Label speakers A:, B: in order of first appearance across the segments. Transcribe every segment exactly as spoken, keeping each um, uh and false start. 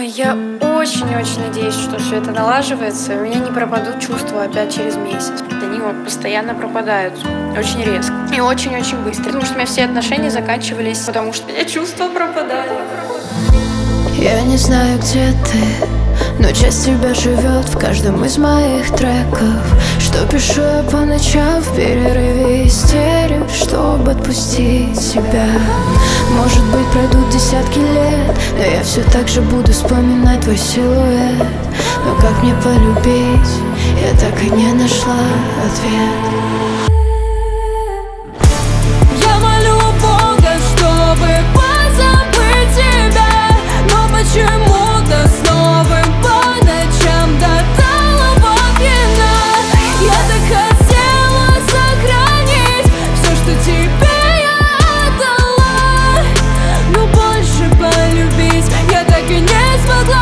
A: Ой, я очень-очень надеюсь, что все это налаживается, и у меня не пропадут чувства опять через месяц. Они вот постоянно пропадают, очень резко и очень-очень быстро. Потому что у меня все отношения заканчивались, потому что у меня чувства пропадали.
B: Я не знаю, где ты, но часть тебя живет в каждом из моих треков. Что пишу я по ночам в перерыве истерик, чтобы отпустить себя. Может быть, пройдут десятки лет, но я все так же буду вспоминать твой силуэт. Но как мне полюбить, я так и не нашла ответ.
C: Я молю Бога, чтобы позабыть тебя, но почему-то с новым по ночам до талого пьяна. Я так хотела сохранить все, что тебе я отдала, но больше полюбить я так и не смогла.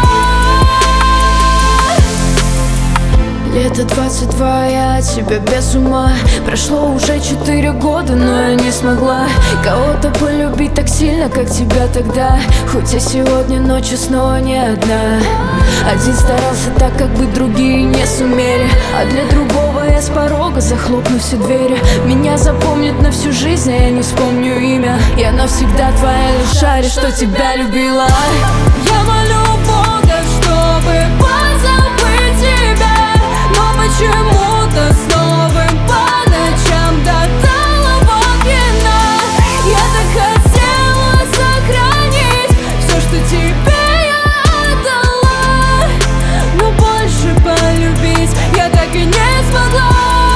B: Лето двадцать два, я от тебя без ума. Прошло уже четыре года, но я не смогла кого-то полюбить так сильно, как тебя тогда. Хоть я сегодня ночью снова не одна. Один старался так, как бы другие не сумели, а для другого я с порога захлопну все двери. Меня запомнят на всю жизнь, а я не вспомню имя. Я навсегда твоя лишь шарю, что тебя любила.
C: Я молю Бога, чтобы позабыть тебя, но почему-то с новым по ночам до талого пьяна. Я так хотела сохранить все, что тебе я отдала, но больше полюбить я так и не смогла.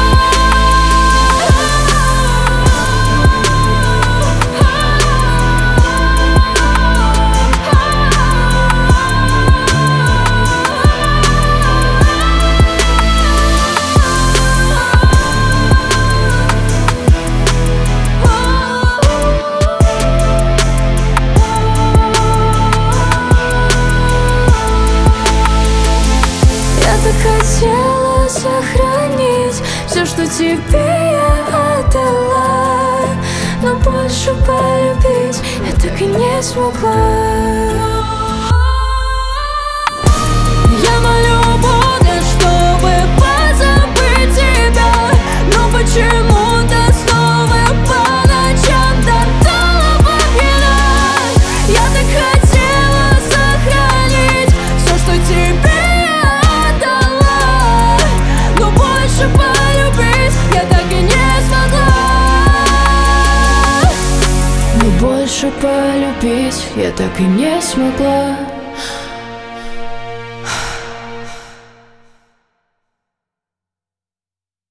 B: Хотела сохранить все, что тебе я отдала, но больше полюбить я так и не смогла.
C: Я молю Бога, чтобы позабыть тебя, но почему-то снова по ночам до талого пьяна. Я так хотела сохранить все, что тебе полюбить я так и не смогла.
B: Но больше полюбить я так и не смогла.